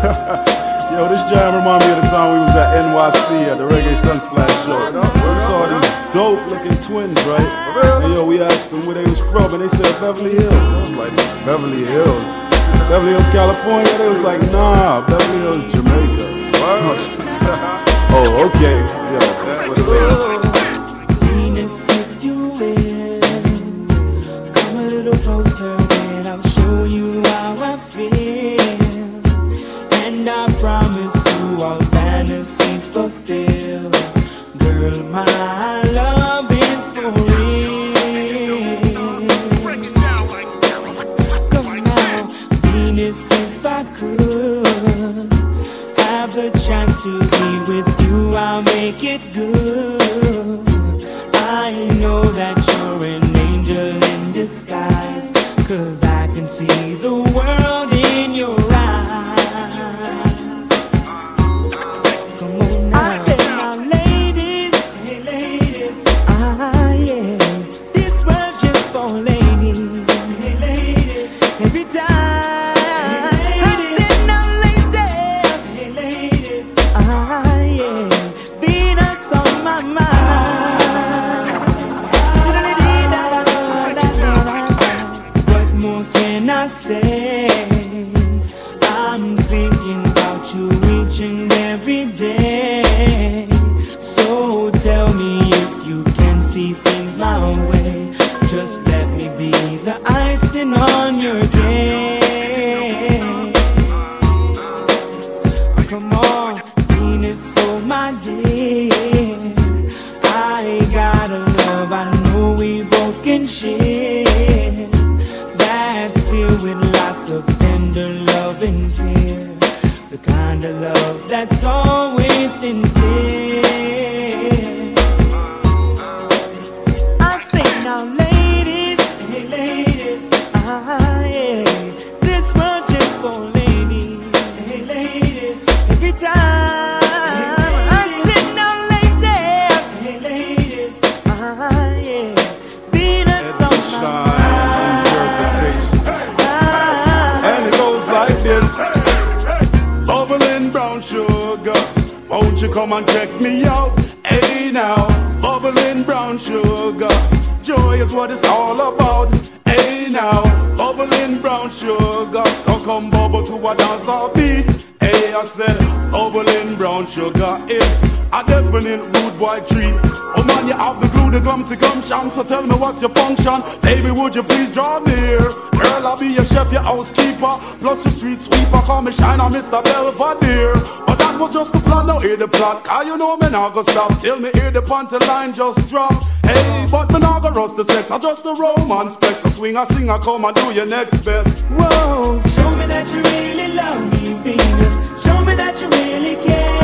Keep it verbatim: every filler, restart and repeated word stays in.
Yo, this jam remind me of the time we was at N Y C at the Reggae Sunsplash show. We saw these dope looking twins, right? And yo, we asked them where they was from, and they said Beverly Hills. I was like, Beverly Hills? Beverly Hills, California? They was like, nah, Beverly Hills, Jamaica. Oh, okay. Yo, what is it? Venus, if you will, come a little closer, and I'll show you how I feel. And I promise you all fantasies fulfill. Girl, my love is for real. Come now, Venus, if I could have the chance to be with you, I'll make it good. I know that you're an angel in disguise, 'cause I can see the world in your eyes. Come on now. I said now ladies, hey ladies, ah yeah, this world's just for ladies. Hey ladies, every time. Hey ladies. I said now ladies, hey ladies, ah yeah, Venus on my mind. What more can I say? I'm thinking about you each and every day. So tell me if you can see things my way. Just let me be the icing on your cake. Come on, Venus, oh my dear, I got a love I know we both can share, that's filled with lots of tender love and care, the kind of love that's always sincere. I say now ladies, hey ladies, ah yeah, this world just for ladies. Hey ladies, every time. I say now ladies, hey ladies, ah yeah, Venus on my mind. And it goes like this. Bubbling brown sugar, won't you come and check me out? Hey now, bubbling brown sugar, joy is what it's all about. Hey now, bubbling brown sugar, so come bubble to a dancehall beat. Hey, I said, bubbling brown sugar is a definite rude boy treat. Oh man, you have the glue, the gum to gum chance, so tell me what's your function. Baby, would you please draw near? Girl, I'll be your chef, your housekeeper, plus your street sweeper. Call me Shiner, Mister Belvedere. But that was just the plan, now hear the plot. Cause you know me not gonna stop till me hear the panty line just drop. Hey, but me not gonna rust the sex, I just the romance flex. So swing, I sing, I come and do your next best. Whoa, show me that you really love me, Venus. Show me that you really care.